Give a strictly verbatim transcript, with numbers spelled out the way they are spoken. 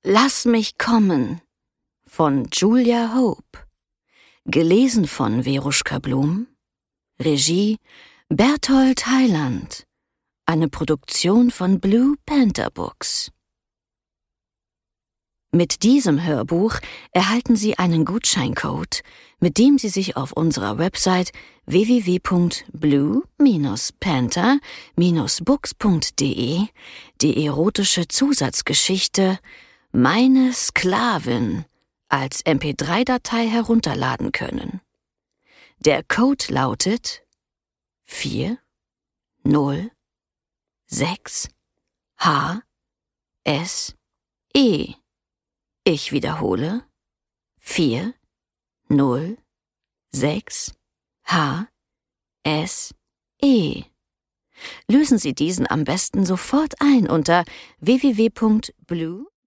Lass mich kommen von Julia Hope. Gelesen von Veruschka Blum. Regie Berthold Heiland. Eine Produktion von Blue Panther Books. Mit diesem Hörbuch erhalten Sie einen Gutscheincode, mit dem Sie sich auf unserer Website w w w punkt blue panther books punkt d e die erotische Zusatzgeschichte Meine Sklavin als M P drei Datei herunterladen können. Der Code lautet vier null sechs H S E. Ich wiederhole vier null sechs H S E. Lösen Sie diesen am besten sofort ein unter w w w punkt blue